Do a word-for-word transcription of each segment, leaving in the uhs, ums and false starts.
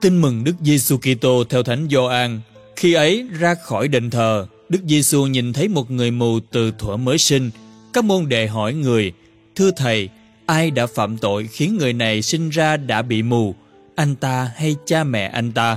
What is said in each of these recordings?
Tin mừng Đức Giêsu Kitô theo Thánh Gioan. Khi ấy ra khỏi đền thờ, Đức Giêsu nhìn thấy một người mù từ thuở mới sinh. Các môn đệ hỏi người: Thưa Thầy, ai đã phạm tội khiến người này sinh ra đã bị mù, anh ta hay cha mẹ anh ta?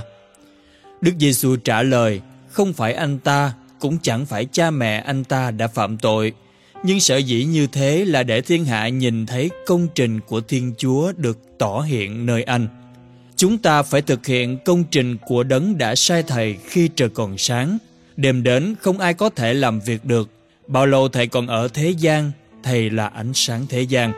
Đức Giêsu trả lời: Không phải anh ta, cũng chẳng phải cha mẹ anh ta đã phạm tội, nhưng sở dĩ như thế là để thiên hạ nhìn thấy công trình của Thiên Chúa được tỏ hiện nơi anh. Chúng ta phải thực hiện công trình của Đấng đã sai Thầy khi trời còn sáng. Đêm đến không ai có thể làm việc được. Bao lâu Thầy còn ở thế gian, Thầy là ánh sáng thế gian.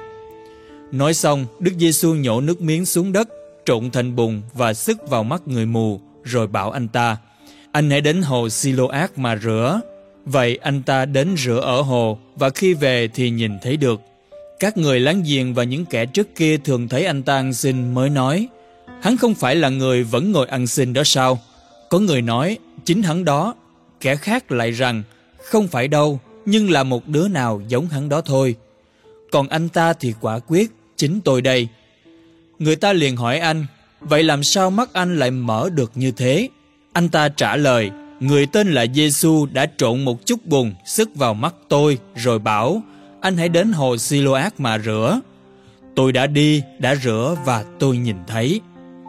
Nói xong, Đức Giêsu nhổ nước miếng xuống đất, trộn thành bùn và xức vào mắt người mù, rồi bảo anh ta: Anh hãy đến hồ Si-lô-ác mà rửa. Vậy anh ta đến rửa ở hồ, và khi về thì nhìn thấy được. Các người láng giềng và những kẻ trước kia thường thấy anh ta ăn xin mới nói: Hắn không phải là người vẫn ngồi ăn xin đó sao? Có người nói: Chính hắn đó. Kẻ khác lại rằng: Không phải đâu, nhưng là một đứa nào giống hắn đó thôi. Còn anh ta thì quả quyết: Chính tôi đây. Người ta liền hỏi anh: Vậy làm sao mắt anh lại mở được như thế? Anh ta trả lời: Người tên là Giêsu đã trộn một chút bùn xức vào mắt tôi, rồi bảo: Anh hãy đến hồ Si-lô-ác mà rửa. Tôi đã đi, đã rửa và tôi nhìn thấy.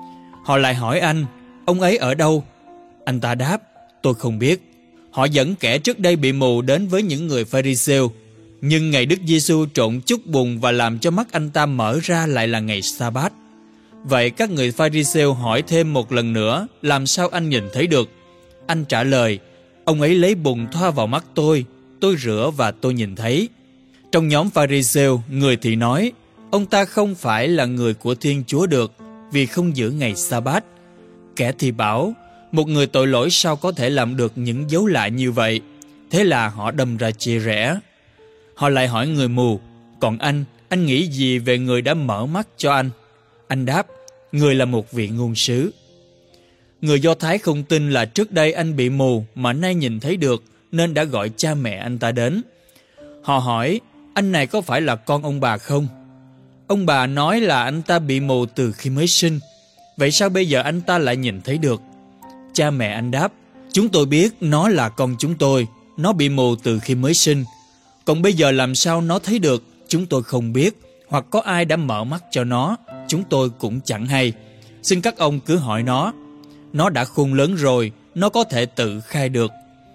Họ lại hỏi anh: Ông ấy ở đâu? Anh ta đáp: Tôi không biết. Họ dẫn kẻ trước đây bị mù đến với những người Pha-ri-sêu. Nhưng ngày Đức Giêsu trộn chút bùn và làm cho mắt anh ta mở ra lại là ngày Sa-bát. Vậy các người Pha-ri-sêu hỏi thêm một lần nữa: Làm sao anh nhìn thấy được? Anh trả lời: Ông ấy lấy bùn thoa vào mắt tôi, tôi rửa và tôi nhìn thấy. Trong nhóm Pha-ri-sêu, người thì nói: Ông ta không phải là người của Thiên Chúa được, vì không giữ ngày Sa-bát. Kẻ thì bảo: Một người tội lỗi sao có thể làm được những dấu lạ như vậy? Thế là họ đâm ra chia rẽ. Họ lại hỏi người mù: Còn anh, anh nghĩ gì về người đã mở mắt cho anh? Anh đáp: Người là một vị ngôn sứ. Người Do Thái không tin là trước đây anh bị mù mà nay nhìn thấy được, nên đã gọi cha mẹ anh ta đến. Họ hỏi: Anh này có phải là con ông bà không? Ông bà nói là anh ta bị mù từ khi mới sinh. Vậy sao bây giờ anh ta lại nhìn thấy được? Cha mẹ anh đáp: Chúng tôi biết nó là con chúng tôi. Nó bị mù từ khi mới sinh. Còn bây giờ làm sao nó thấy được, chúng tôi không biết. Hoặc có ai đã mở mắt cho nó, chúng tôi cũng chẳng hay. Xin các ông cứ hỏi nó. Nó đã khôn lớn rồi, nó có thể tự khai được.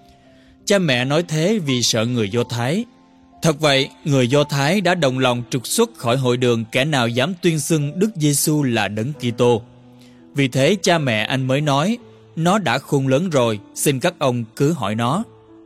Cha mẹ nói thế vì sợ người Do Thái. Thật vậy, người Do Thái đã đồng lòng trục xuất khỏi hội đường kẻ nào dám tuyên xưng Đức Giêsu là Đấng Kitô. Vì thế cha mẹ anh mới nói: Nó đã khôn lớn rồi, xin các ông cứ hỏi nó.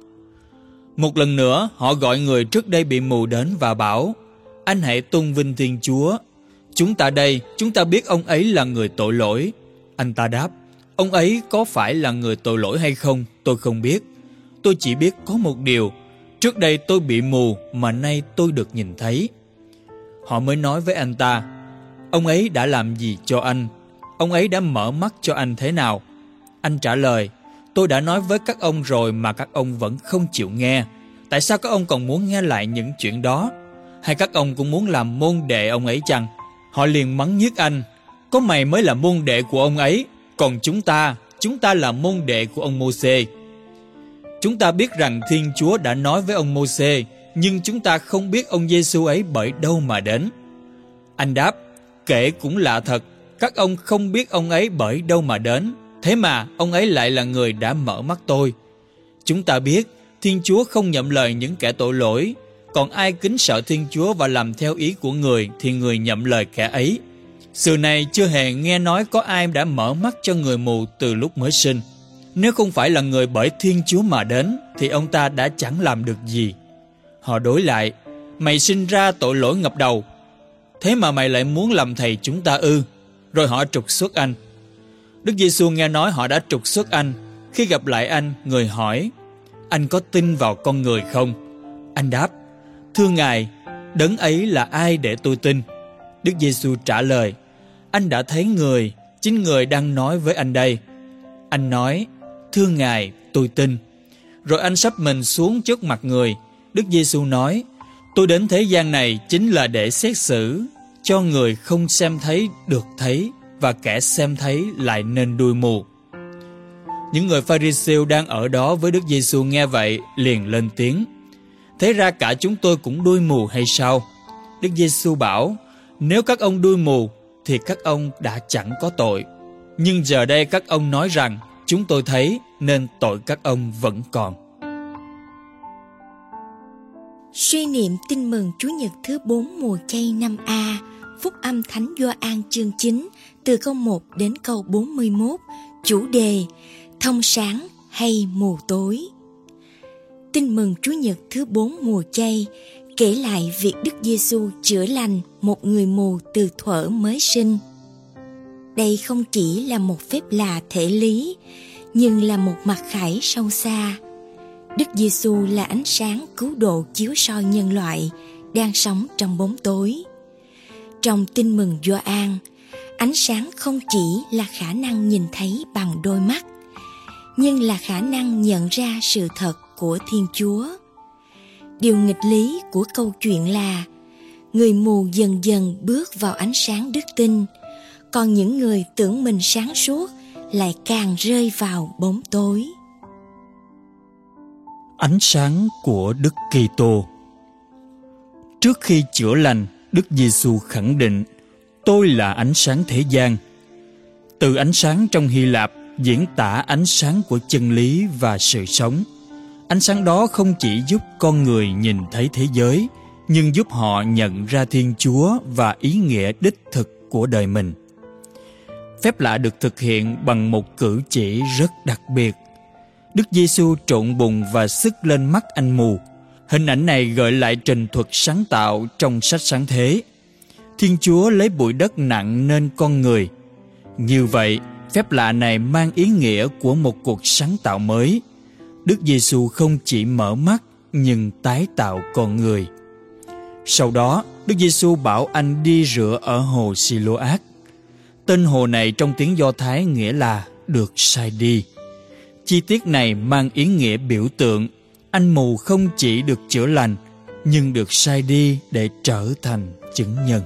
Một lần nữa, họ gọi người trước đây bị mù đến và bảo: Anh hãy tôn vinh Thiên Chúa. Chúng ta đây, chúng ta biết ông ấy là người tội lỗi. Anh ta đáp: Ông ấy có phải là người tội lỗi hay không, tôi không biết. Tôi chỉ biết có một điều: trước đây tôi bị mù mà nay tôi được nhìn thấy. Họ mới nói với anh ta: Ông ấy đã làm gì cho anh? Ông ấy đã mở mắt cho anh thế nào? Anh trả lời: Tôi đã nói với các ông rồi mà các ông vẫn không chịu nghe. Tại sao các ông còn muốn nghe lại những chuyện đó? Hay các ông cũng muốn làm môn đệ ông ấy chăng? Họ liền mắng nhiếc anh: Có mày mới là môn đệ của ông ấy, còn chúng ta, chúng ta là môn đệ của ông Mô-sê. Chúng ta biết rằng Thiên Chúa đã nói với ông Mô-sê, nhưng chúng ta không biết ông Giêsu ấy bởi đâu mà đến. Anh đáp: Kể cũng lạ thật, các ông không biết ông ấy bởi đâu mà đến, thế mà ông ấy lại là người đã mở mắt tôi. Chúng ta biết Thiên Chúa không nhậm lời những kẻ tội lỗi, còn ai kính sợ Thiên Chúa và làm theo ý của người thì người nhậm lời kẻ ấy. Xưa này chưa hề nghe nói có ai đã mở mắt cho người mù từ lúc mới sinh. Nếu không phải là người bởi Thiên Chúa mà đến, thì ông ta đã chẳng làm được gì. Họ đối lại: Mày sinh ra tội lỗi ngập đầu, thế mà mày lại muốn làm thầy chúng ta ư? Rồi họ trục xuất anh. Đức Giêsu nghe nói họ đã trục xuất anh. Khi gặp lại anh, người hỏi: Anh có tin vào con người không? Anh đáp: Thưa Ngài, Đấng ấy là ai để tôi tin? Đức Giêsu trả lời: Anh đã thấy người, chính người đang nói với anh đây. Anh nói: Thưa Ngài, tôi tin. Rồi anh sắp mình xuống trước mặt người. Đức Giêsu nói: Tôi đến thế gian này chính là để xét xử, cho người không xem thấy được thấy, và kẻ xem thấy lại nên đuôi mù. Những người Pha-ri-siêu đang ở đó với Đức Giê-xu nghe vậy liền lên tiếng: Thế ra cả chúng tôi cũng đuôi mù hay sao? Đức Giê-xu bảo: Nếu các ông đuôi mù thì các ông đã chẳng có tội. Nhưng giờ đây các ông nói rằng chúng tôi thấy, nên tội các ông vẫn còn. Suy niệm tin mừng Chúa Nhật thứ bốn mùa chay năm A, Phúc âm Thánh Gioan chương chín, từ câu một đến câu bốn mươi mốt, chủ đề thông sáng hay mù tối. Tin mừng Chúa Nhật thứ bốn mùa chay kể lại việc Đức Giê-xu chữa lành một người mù từ thuở mới sinh. Đây không chỉ là một phép lạ thể lý, nhưng là một mặc khải sâu xa. Đức Giê-xu là ánh sáng cứu độ chiếu soi nhân loại đang sống trong bóng tối. Trong tin mừng Gioan, ánh sáng không chỉ là khả năng nhìn thấy bằng đôi mắt, nhưng là khả năng nhận ra sự thật của Thiên Chúa. Điều nghịch lý của câu chuyện là người mù dần dần bước vào ánh sáng đức tin, còn những người tưởng mình sáng suốt lại càng rơi vào bóng tối. Ánh sáng của Đức Kitô. Trước khi chữa lành, Đức Giê-xu khẳng định: Tôi là ánh sáng thế gian. Từ ánh sáng trong Hy Lạp diễn tả ánh sáng của chân lý và sự sống. Ánh sáng đó không chỉ giúp con người nhìn thấy thế giới, nhưng giúp họ nhận ra Thiên Chúa và ý nghĩa đích thực của đời mình. Phép lạ được thực hiện bằng một cử chỉ rất đặc biệt. Đức Giê-xu trộn bùn và sức lên mắt anh mù. Hình ảnh này gợi lại trình thuật sáng tạo trong sách Sáng Thế. Thiên Chúa lấy bụi đất nặng nên con người. Như vậy, phép lạ này mang ý nghĩa của một cuộc sáng tạo mới. Đức Giê-xu không chỉ mở mắt, nhưng tái tạo con người. Sau đó, Đức Giê-xu bảo anh đi rửa ở hồ Si-lô-át. Tên hồ này trong tiếng Do Thái nghĩa là được sai đi. Chi tiết này mang ý nghĩa biểu tượng. Anh mù không chỉ được chữa lành, nhưng được sai đi để trở thành chứng nhân.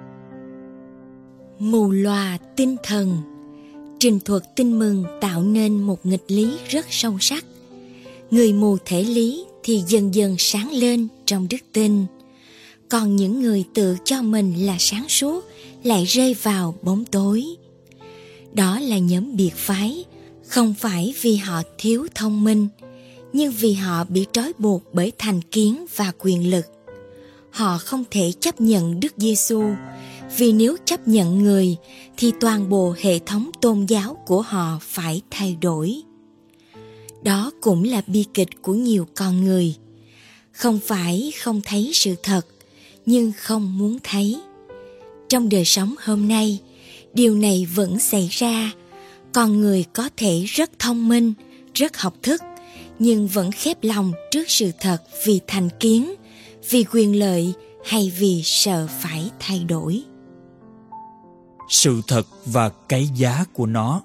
Mù lòa tinh thần. Trình thuật tin mừng tạo nên một nghịch lý rất sâu sắc. Người mù thể lý thì dần dần sáng lên trong đức tin, còn những người tự cho mình là sáng suốt lại rơi vào bóng tối. Đó là nhóm biệt phái, không phải vì họ thiếu thông minh, nhưng vì họ bị trói buộc bởi thành kiến và quyền lực. Họ không thể chấp nhận Đức Giê-xu, vì nếu chấp nhận người thì toàn bộ hệ thống tôn giáo của họ phải thay đổi. Đó cũng là bi kịch của nhiều con người. Không phải không thấy sự thật, nhưng không muốn thấy. Trong đời sống hôm nay, điều này vẫn xảy ra. Con người có thể rất thông minh, rất học thức, nhưng vẫn khép lòng trước sự thật vì thành kiến, vì quyền lợi hay vì sợ phải thay đổi. Sự thật và cái giá của nó.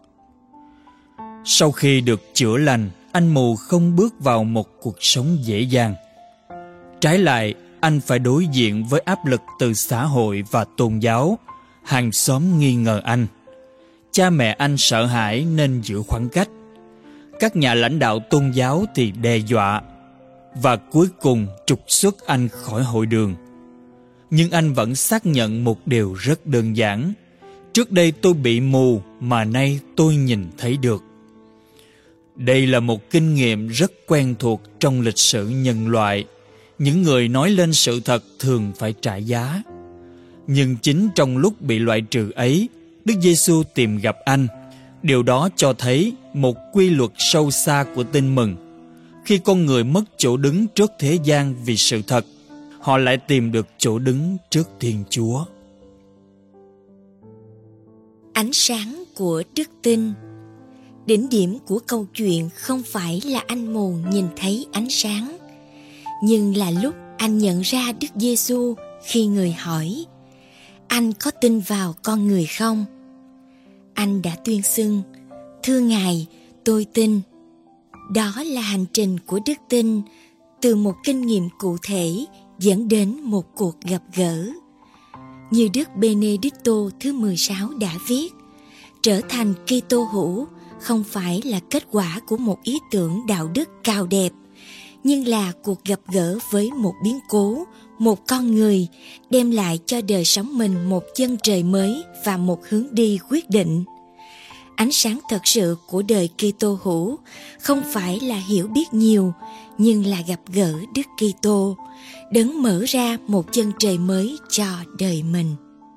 Sau khi được chữa lành, anh mù không bước vào một cuộc sống dễ dàng. Trái lại, anh phải đối diện với áp lực từ xã hội và tôn giáo. Hàng xóm nghi ngờ anh. Cha mẹ anh sợ hãi nên giữ khoảng cách. Các nhà lãnh đạo tôn giáo thì đe dọa. Và cuối cùng trục xuất anh khỏi hội đường. Nhưng anh vẫn xác nhận một điều rất đơn giản: trước đây tôi bị mù mà nay tôi nhìn thấy được. Đây là một kinh nghiệm rất quen thuộc trong lịch sử nhân loại. Những người nói lên sự thật thường phải trả giá. Nhưng chính trong lúc bị loại trừ ấy, Đức Giê-xu tìm gặp anh. Điều đó cho thấy một quy luật sâu xa của tin mừng. Khi con người mất chỗ đứng trước thế gian vì sự thật, họ lại tìm được chỗ đứng trước Thiên Chúa. Ánh sáng của đức tin. Đỉnh điểm của câu chuyện không phải là anh mù nhìn thấy ánh sáng, nhưng là lúc anh nhận ra Đức Giê-xu khi người hỏi: anh có tin vào con người không? Anh đã tuyên xưng: thưa Ngài, tôi tin. Đó là hành trình của đức tin, từ một kinh nghiệm cụ thể dẫn đến một cuộc gặp gỡ. như Đức Benedicto thứ mười sáu đã viết, trở thành Kitô hữu không phải là kết quả của một ý tưởng đạo đức cao đẹp, nhưng là cuộc gặp gỡ với một biến cố, một con người, đem lại cho đời sống mình một chân trời mới và một hướng đi quyết định. Ánh sáng thật sự của đời Kitô hữu không phải là hiểu biết nhiều, nhưng là gặp gỡ Đức Kitô, đấng mở ra một chân trời mới cho đời mình.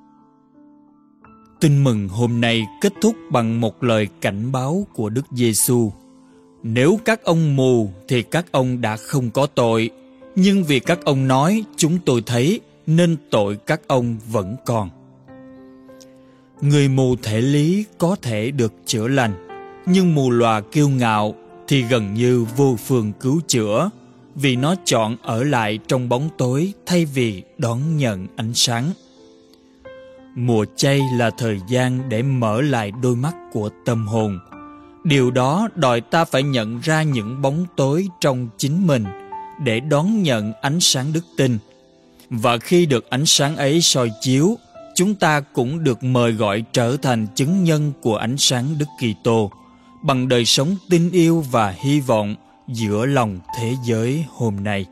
Tin mừng hôm nay kết thúc bằng một lời cảnh báo của Đức Giêsu. Nếu các ông mù thì các ông đã không có tội, nhưng vì các ông nói chúng tôi thấy nên tội các ông vẫn còn. Người mù thể lý có thể được chữa lành, nhưng mù lòa kiêu ngạo thì gần như vô phương cứu chữa, vì nó chọn ở lại trong bóng tối thay vì đón nhận ánh sáng. Mùa chay là thời gian để mở lại đôi mắt của tâm hồn. Điều đó đòi ta phải nhận ra những bóng tối trong chính mình để đón nhận ánh sáng đức tin. Và khi được ánh sáng ấy soi chiếu, chúng ta cũng được mời gọi trở thành chứng nhân của ánh sáng Đức Kitô bằng đời sống tin yêu và hy vọng giữa lòng thế giới hôm nay.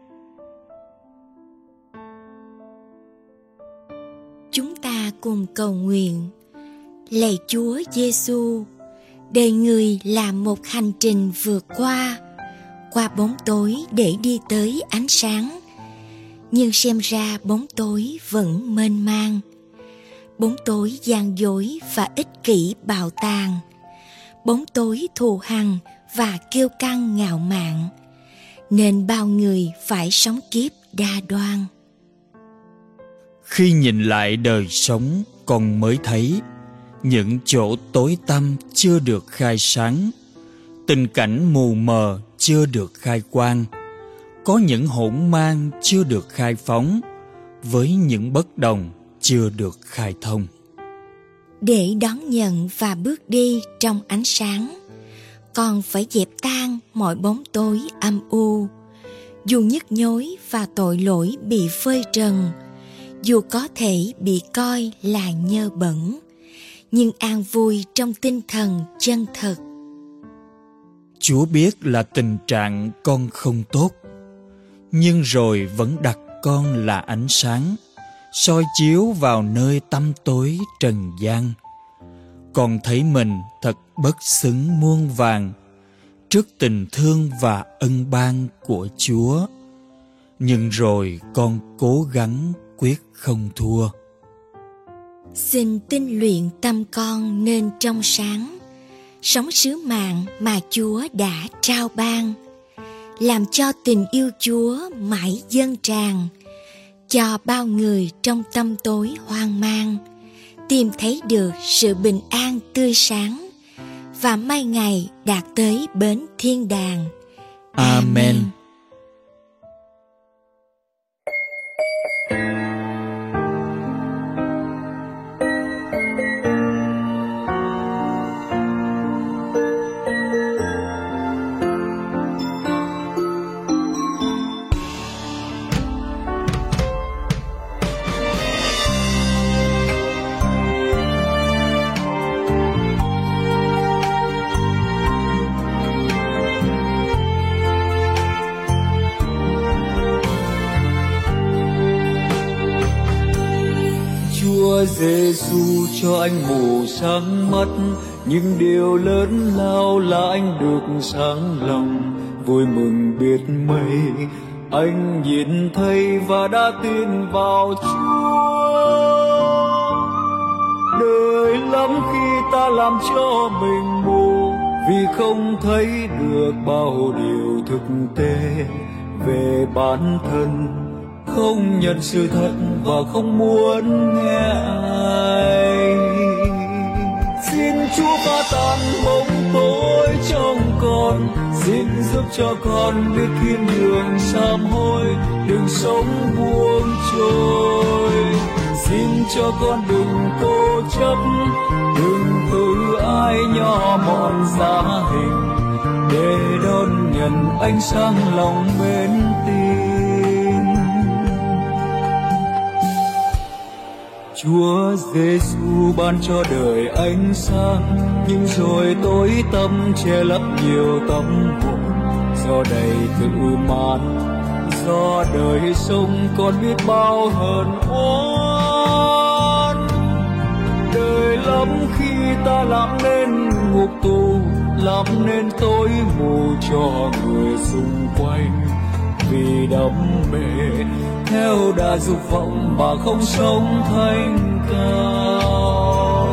Chúng ta cùng cầu nguyện. Lạy Chúa Giêsu, đời người là một hành trình vượt qua, qua bóng tối để đi tới ánh sáng. Nhưng xem ra bóng tối vẫn mênh mang. Bóng tối gian dối và ích kỷ bạo tàn. Bóng tối thù hằn và kiêu căng ngạo mạn. Nên bao người phải sống kiếp đa đoan. Khi nhìn lại đời sống, con mới thấy những chỗ tối tăm chưa được khai sáng, tình cảnh mù mờ chưa được khai quang, có những hỗn mang chưa được khai phóng, với những bất đồng chưa được khai thông. Để đón nhận và bước đi trong ánh sáng, con phải dẹp tan mọi bóng tối âm u. Dù nhức nhối và tội lỗi bị phơi trần, dù có thể bị coi là nhơ bẩn, nhưng an vui trong tinh thần chân thật. Chúa biết là tình trạng con không tốt, nhưng rồi vẫn đặt con là ánh sáng, soi chiếu vào nơi tăm tối trần gian. Con thấy mình thật bất xứng muôn vàng trước tình thương và ân ban của Chúa. Nhưng rồi con cố gắng quyết không thua. Xin tinh luyện tâm con nên trong sáng, sống sứ mạng mà Chúa đã trao ban, làm cho tình yêu Chúa mãi dâng tràn, cho bao người trong tâm tối hoang mang tìm thấy được sự bình an tươi sáng, và mai ngày đạt tới bến thiên đàng. Amen. Amen. Giêsu cho anh mù sáng mắt, nhưng điều lớn lao là anh được sáng lòng. Vui mừng biết mấy, anh nhìn thấy và đã tin vào Chúa. Đời lắm khi ta làm cho mình mù, vì không thấy được bao điều thực tế về bản thân, không nhận sự thật và không muốn nghe ai. Xin Chúa phá tan bóng tối trong con, xin giúp cho con biết thiên đường sám hối, đừng sống buông trôi. Xin cho con đừng cố chấp, đừng tự ai nhỏ mọn giá hình, để đón nhận ánh sáng lòng mến tin. Chúa Giêsu ban cho đời ánh sáng, nhưng rồi tối tăm che lấp nhiều tâm hồn. Do đầy tự mãn, do đời sống còn biết bao hờn oán. Đời lắm khi ta làm nên ngục tù, làm nên tối mù cho người xung quanh. Vì đam mê theo đà dục vọng mà không sống thanh cao.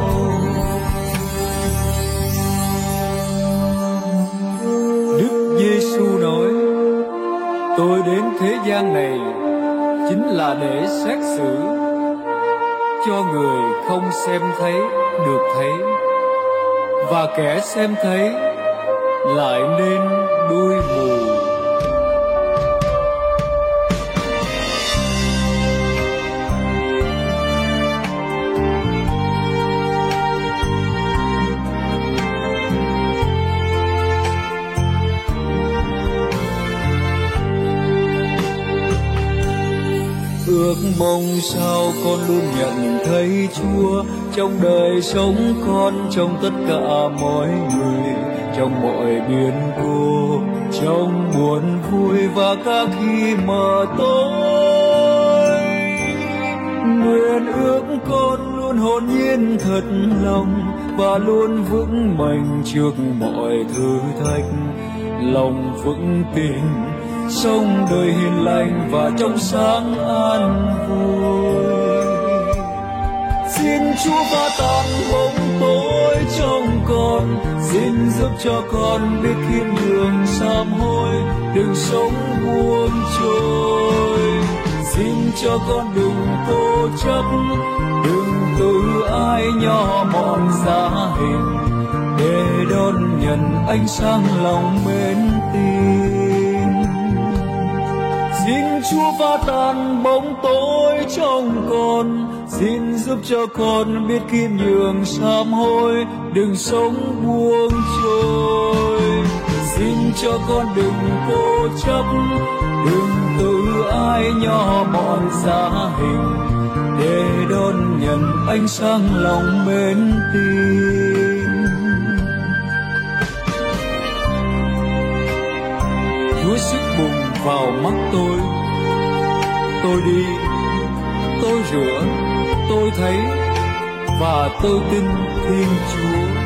Đức Giêsu nói: tôi đến thế gian này chính là để xét xử, cho người không xem thấy được thấy, và kẻ xem thấy lại nên đuôi mù. Ước mong sao con luôn nhận thấy Chúa trong đời sống con, trong tất cả mọi người, trong mọi biến cố, trong buồn vui và cả khi mờ tối. Nguyện ước con luôn hồn nhiên thật lòng và luôn vững mạnh trước mọi thử thách, lòng vững tin sống đời hiền lành và trong sáng an vui. Xin Chúa phá tan bóng tối trong con, xin giúp cho con biết khiêm nhường sám hối, đừng sống buông trôi. Xin cho con đừng cố chấp, đừng tự ai nhỏ mọn giá hình, để đón nhận ánh sáng lòng mến tin. Xin Chúa phá tan bóng tối trong con, xin giúp cho con biết khiêm nhường sám hối, đừng sống buông trôi. Xin cho con đừng cố chấp, đừng tự ai nhỏ mọn giá hình, để đón nhận ánh sáng lòng mến tin. Chúa sức bùng vào mắt tôi, tôi đi, tôi rửa, tôi thấy và tôi tin Thiên Chúa.